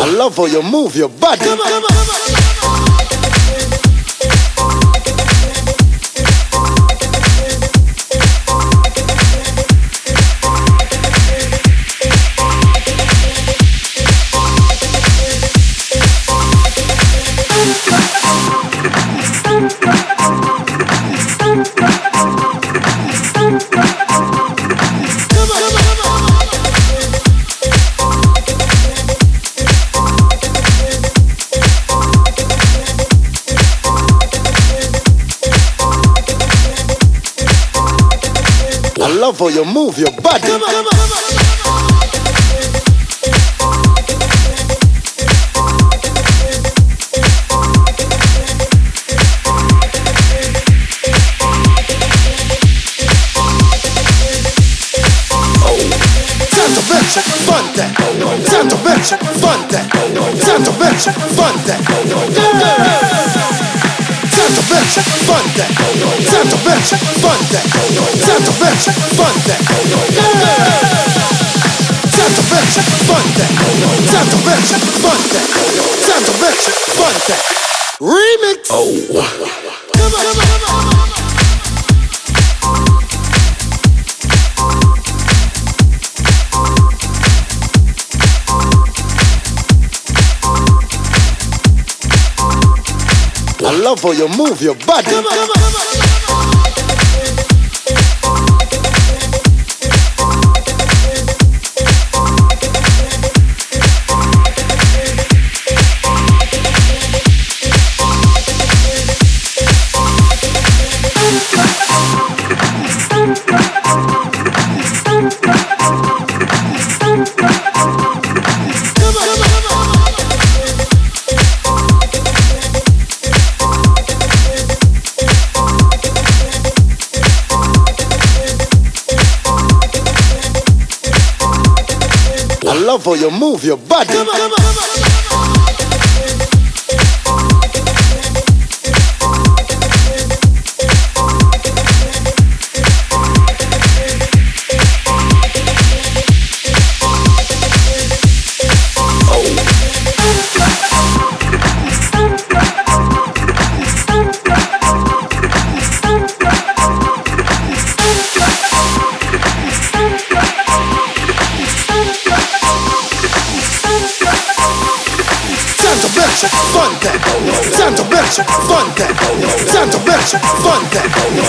I love how you move your body. I love how you move your body. Tanto Bench, Fonte, Tanto Bench, Fonte, Tanto Bench, Fonte, Tanto Bench, Fonte, Tanto Bench, Fonte, Tanto Bench, Fonte, Tanto Bench, Fonte, Tanto Bench, Fonte, Tanto Bench, Fonte, Remix. I love how you move your body. I love how you move your body. Fonte, Tanto Bench, Fonte, Tanto Bench, Fonte,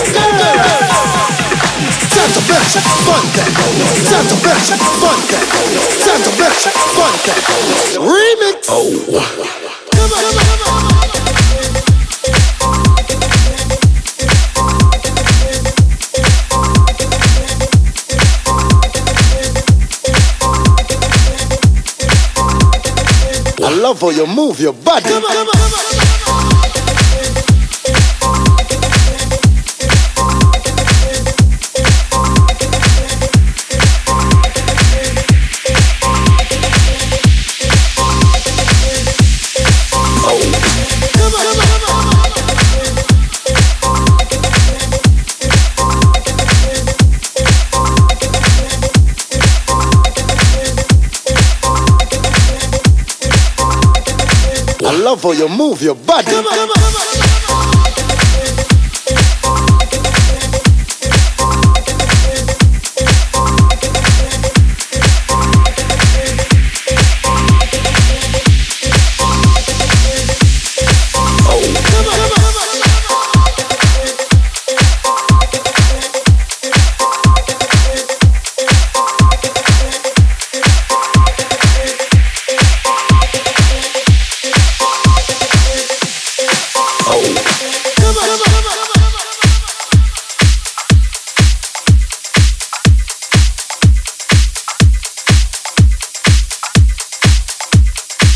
Tanto Bench, Fonte, Tanto Bench, Fonte, Tanto Bench, Fonte, Remix. I love how you move your body. I love how you move your body.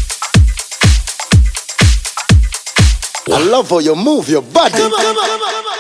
I love how you move your body.